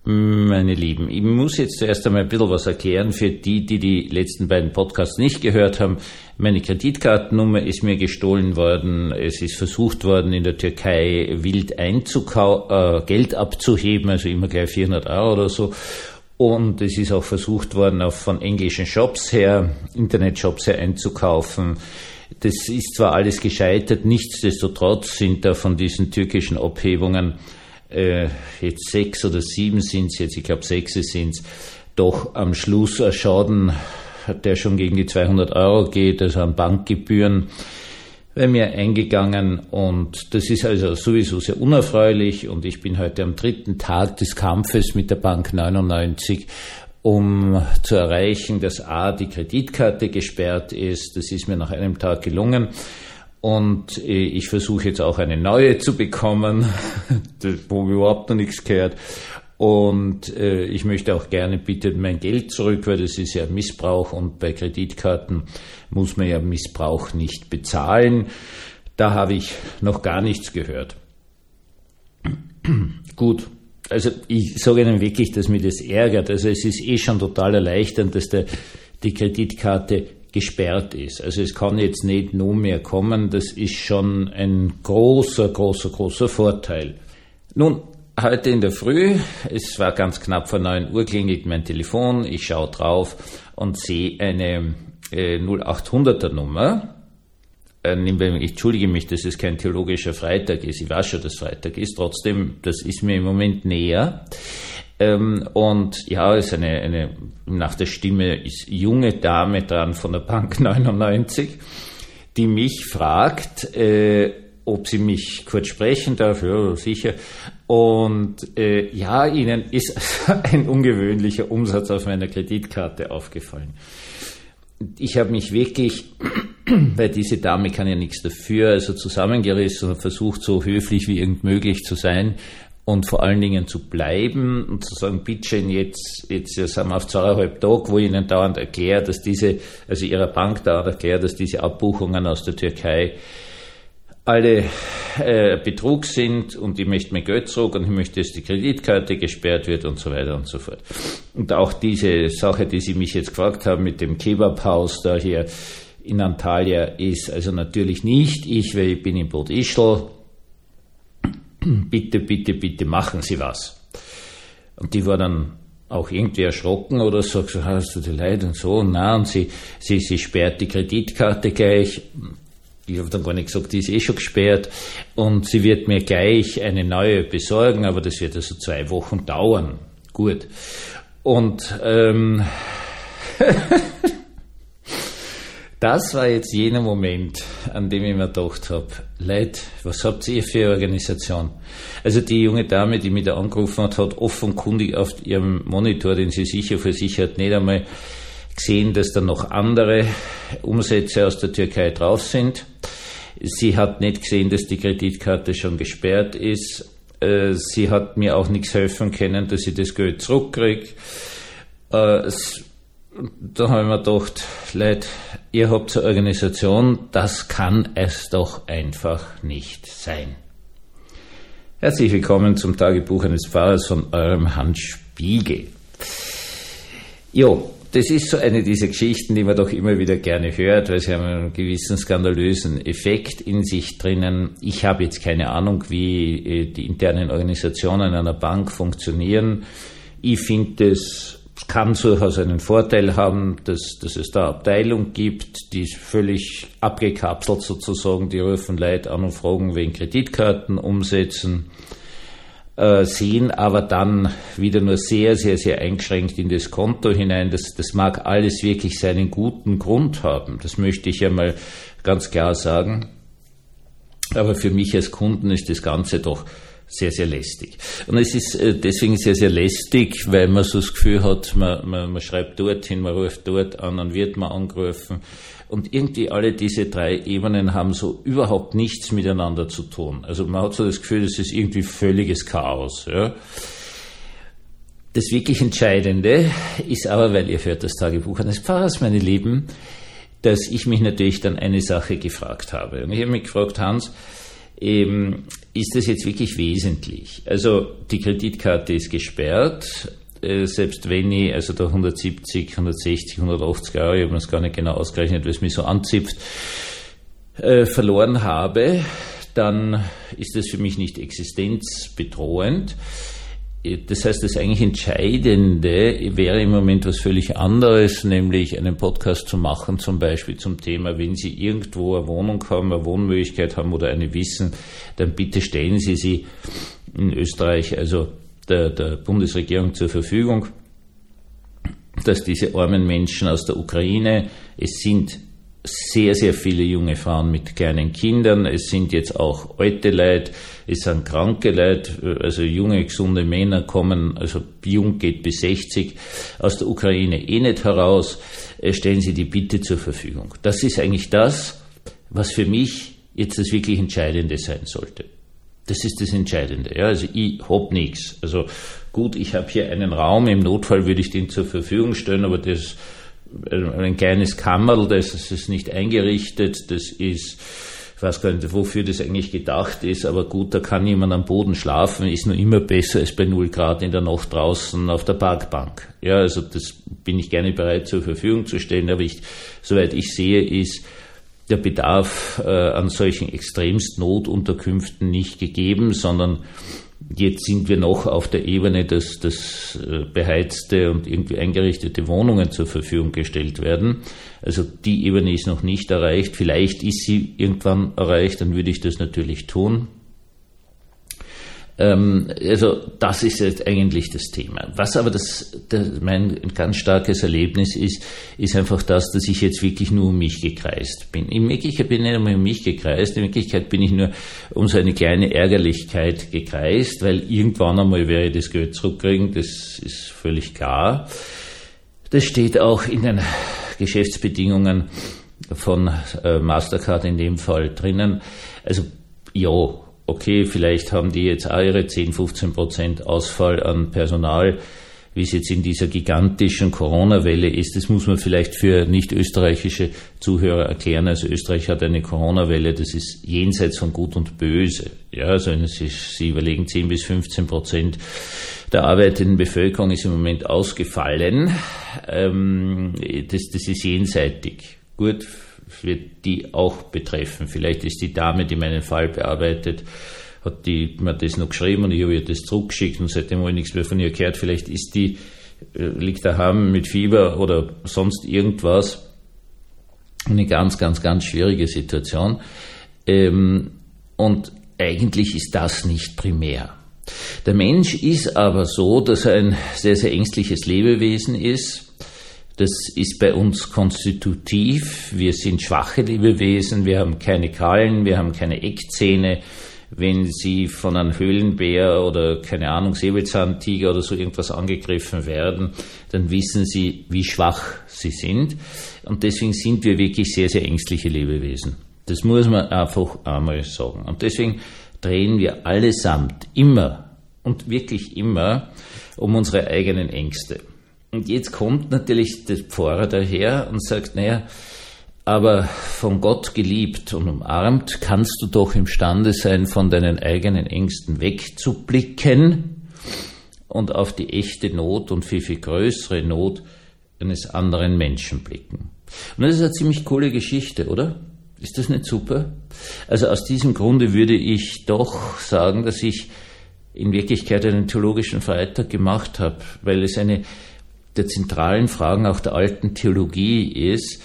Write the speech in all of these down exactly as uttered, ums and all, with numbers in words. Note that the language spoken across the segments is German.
Meine Lieben, ich muss jetzt zuerst einmal ein bisschen was erklären für die, die die letzten beiden Podcasts nicht gehört haben. Meine Kreditkartennummer ist mir gestohlen worden. Es ist versucht worden, in der Türkei wild einzukau- äh, Geld abzuheben, also immer gleich vierhundert Euro oder so. Und es ist auch versucht worden, auch von englischen Shops her, Internetshops her einzukaufen. Das ist zwar alles gescheitert, nichtsdestotrotz sind da von diesen türkischen Abhebungen Äh, jetzt sechs oder sieben sind's jetzt, ich glaube sechs sind's, doch am Schluss ein Schaden, der schon gegen die zweihundert Euro geht, also an Bankgebühren, bei mir eingegangen, und das ist also sowieso sehr unerfreulich, und ich bin heute am dritten Tag des Kampfes mit der Bank neunundneunzig, um zu erreichen, dass A, die Kreditkarte gesperrt ist. Das ist mir nach einem Tag gelungen. Und ich versuche jetzt auch eine neue zu bekommen, wo überhaupt noch nichts gehört. Und ich möchte auch gerne bitte mein Geld zurück, weil das ist ja Missbrauch, und bei Kreditkarten muss man ja Missbrauch nicht bezahlen. Da habe ich noch gar nichts gehört. Gut, also ich sage Ihnen wirklich, dass mich das ärgert. Also es ist eh schon total erleichternd, dass der, die Kreditkarte gesperrt ist. Also es kann jetzt nicht noch mehr kommen. Das ist schon ein großer, großer, großer Vorteil. Nun, heute in der Früh, es war ganz knapp vor neun Uhr, klingelt mein Telefon. Ich schaue drauf und sehe eine äh, null achthunderter Nummer. Äh, ich entschuldige mich, dass es kein theologischer Freitag ist. Ich weiß schon, dass Freitag ist. Trotzdem, das ist mir im Moment näher. Und ja, ist eine, eine, nach der Stimme ist junge Dame dran von der Bank neunundneunzig, die mich fragt, äh, ob sie mich kurz sprechen darf. Ja, sicher. Und äh, ja, Ihnen ist ein ungewöhnlicher Umsatz auf meiner Kreditkarte aufgefallen. Ich habe mich wirklich, weil diese Dame kann ja nichts dafür, also zusammengerissen und versucht, so höflich wie irgend möglich zu sein und vor allen Dingen zu bleiben und zu sagen, bitteschön, jetzt, jetzt ja, sind wir auf zweieinhalb Tage, wo ich Ihnen dauernd erkläre, dass diese, also Ihrer Bank dauernd erkläre, dass diese Abbuchungen aus der Türkei alle äh, Betrug sind, und ich möchte mein Geld zurück, und ich möchte, dass die Kreditkarte gesperrt wird und so weiter und so fort. Und auch diese Sache, die Sie mich jetzt gefragt haben mit dem Kebabhaus da hier in Antalya, ist also natürlich nicht ich, weil ich bin in Bad Ischl. Bitte, bitte, bitte machen Sie was. Und die war dann auch irgendwie erschrocken oder so, so hast du die Leid und so, und na, und sie, sie, sie sperrt die Kreditkarte gleich. Ich habe dann gar nicht gesagt, die ist eh schon gesperrt, und sie wird mir gleich eine neue besorgen, aber das wird also zwei Wochen dauern. Gut. Und ähm, das war jetzt jener Moment, an dem ich mir gedacht habe, Leute, was habt ihr für eine Organisation? Also die junge Dame, die mich da angerufen hat, hat offenkundig auf ihrem Monitor, den sie sicher für sich hat, nicht einmal gesehen, dass da noch andere Umsätze aus der Türkei drauf sind. Sie hat nicht gesehen, dass die Kreditkarte schon gesperrt ist. Sie hat mir auch nichts helfen können, dass ich das Geld zurückkriege. Da habe ich mir gedacht, Leute, ihr habt eine Organisation, das kann es doch einfach nicht sein. Herzlich willkommen zum Tagebuch eines Pfarrers von eurem Hans Spiegel. Jo, das ist so eine dieser Geschichten, die man doch immer wieder gerne hört, weil sie haben einen gewissen skandalösen Effekt in sich drinnen. Ich habe jetzt keine Ahnung, wie die internen Organisationen einer Bank funktionieren. Ich finde, es kann durchaus einen Vorteil haben, dass, dass es da Abteilung gibt, die völlig abgekapselt sozusagen, die rufen Leute an und fragen wegen Kreditkarten umsetzen, äh, sehen aber dann wieder nur sehr, sehr, sehr eingeschränkt in das Konto hinein. Das, das mag alles wirklich seinen guten Grund haben. Das möchte ich ja mal ganz klar sagen. Aber für mich als Kunden ist das Ganze doch sehr, sehr lästig. Und es ist deswegen sehr, sehr lästig, weil man so das Gefühl hat, man, man, man schreibt dorthin, man ruft dort an, dann wird man angerufen. Und irgendwie alle diese drei Ebenen haben so überhaupt nichts miteinander zu tun. Also man hat so das Gefühl, das ist irgendwie völliges Chaos. Ja. Das wirklich Entscheidende ist aber, weil ihr hört das Tagebuch eines Pfarrers, meine Lieben, dass ich mich natürlich dann eine Sache gefragt habe. Und ich habe mich gefragt, Hans, ähm, ist das jetzt wirklich wesentlich? Also die Kreditkarte ist gesperrt, äh, selbst wenn ich, also da hundertsiebzig, hundertsechzig, hundertachtzig Euro, ich habe das gar nicht genau ausgerechnet, weil es mich so anzipft, äh, verloren habe, dann ist das für mich nicht existenzbedrohend. Das heißt, das eigentlich Entscheidende wäre im Moment was völlig anderes, nämlich einen Podcast zu machen, zum Beispiel zum Thema, wenn Sie irgendwo eine Wohnung haben, eine Wohnmöglichkeit haben oder eine wissen, dann bitte stellen Sie sie in Österreich, also der, der Bundesregierung zur Verfügung, dass diese armen Menschen aus der Ukraine, es sind sehr, sehr viele junge Frauen mit kleinen Kindern, es sind jetzt auch alte Leute, es sind kranke Leute, also junge, gesunde Männer kommen, also jung geht bis sechzig, aus der Ukraine eh nicht heraus, stellen Sie die bitte zur Verfügung. Das ist eigentlich das, was für mich jetzt das wirklich Entscheidende sein sollte. Das ist das Entscheidende. Ja, also ich hab nichts. Also gut, ich habe hier einen Raum, im Notfall würde ich den zur Verfügung stellen, aber das ein kleines Kammerl, das ist nicht eingerichtet, das ist, ich weiß gar nicht, wofür das eigentlich gedacht ist, aber gut, da kann jemand am Boden schlafen, ist nur immer besser als bei null Grad in der Nacht draußen auf der Parkbank. Ja, also das bin ich gerne bereit zur Verfügung zu stellen, aber ich, soweit ich sehe, ist der Bedarf äh, an solchen extremst Notunterkünften nicht gegeben, sondern jetzt sind wir noch auf der Ebene, dass, dass beheizte und irgendwie eingerichtete Wohnungen zur Verfügung gestellt werden. Also die Ebene ist noch nicht erreicht. Vielleicht ist sie irgendwann erreicht, dann würde ich das natürlich tun. Ähm, also das ist jetzt eigentlich das Thema. Was aber das, das mein ganz starkes Erlebnis ist, ist einfach das, dass ich jetzt wirklich nur um mich gekreist bin. In Wirklichkeit bin ich nicht einmal um mich gekreist, in Wirklichkeit bin ich nur um so eine kleine Ärgerlichkeit gekreist, weil irgendwann einmal werde ich das Geld zurückkriegen, das ist völlig klar. Das steht auch in den Geschäftsbedingungen von äh, Mastercard in dem Fall drinnen. Also ja, okay, vielleicht haben die jetzt auch ihre zehn, fünfzehn Prozent Ausfall an Personal, wie es jetzt in dieser gigantischen Corona-Welle ist. Das muss man vielleicht für nicht österreichische Zuhörer erklären. Also Österreich hat eine Corona-Welle, das ist jenseits von Gut und Böse. Ja, also Sie überlegen, zehn bis fünfzehn Prozent der arbeitenden Bevölkerung ist im Moment ausgefallen. Ähm, das, das ist jenseitig. Gut, wird die auch betreffen. Vielleicht ist die Dame, die meinen Fall bearbeitet, hat die mir das noch geschrieben und ich habe ihr das zurückgeschickt und seitdem habe ich nichts mehr von ihr gehört. Vielleicht ist die, liegt daheim mit Fieber oder sonst irgendwas. Eine ganz, ganz, ganz schwierige Situation. Und eigentlich ist das nicht primär. Der Mensch ist aber so, dass er ein sehr, sehr ängstliches Lebewesen ist. Das ist bei uns konstitutiv. Wir sind schwache Lebewesen, wir haben keine Krallen, wir haben keine Eckzähne. Wenn Sie von einem Höhlenbär oder, keine Ahnung, Säbelzahntiger oder so irgendwas angegriffen werden, dann wissen Sie, wie schwach Sie sind. Und deswegen sind wir wirklich sehr, sehr ängstliche Lebewesen. Das muss man einfach einmal sagen. Und deswegen drehen wir allesamt immer und wirklich immer um unsere eigenen Ängste. Und jetzt kommt natürlich der Pfarrer daher und sagt, naja, aber von Gott geliebt und umarmt kannst du doch imstande sein, von deinen eigenen Ängsten wegzublicken und auf die echte Not und viel, viel größere Not eines anderen Menschen blicken. Und das ist eine ziemlich coole Geschichte, oder? Ist das nicht super? Also aus diesem Grunde würde ich doch sagen, dass ich in Wirklichkeit einen theologischen Freitag gemacht habe, weil es eine der zentralen Fragen auch der alten Theologie ist,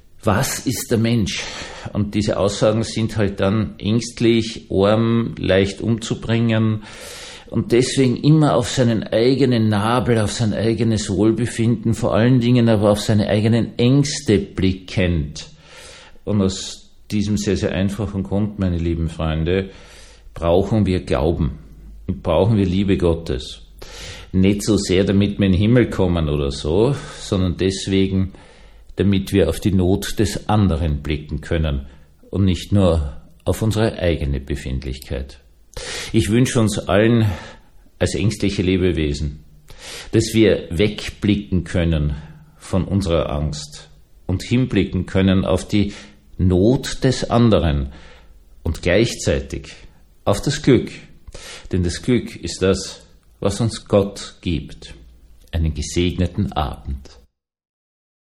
was ist der Mensch? Und diese Aussagen sind halt dann ängstlich, arm, leicht umzubringen und deswegen immer auf seinen eigenen Nabel, auf sein eigenes Wohlbefinden, vor allen Dingen aber auf seine eigenen Ängste blickend. Und aus diesem sehr, sehr einfachen Grund, meine lieben Freunde, brauchen wir Glauben und brauchen wir Liebe Gottes. Nicht so sehr, damit wir in den Himmel kommen oder so, sondern deswegen, damit wir auf die Not des anderen blicken können und nicht nur auf unsere eigene Befindlichkeit. Ich wünsche uns allen als ängstliche Lebewesen, dass wir wegblicken können von unserer Angst und hinblicken können auf die Not des anderen und gleichzeitig auf das Glück. Denn das Glück ist das, was uns Gott gibt. Einen gesegneten Abend.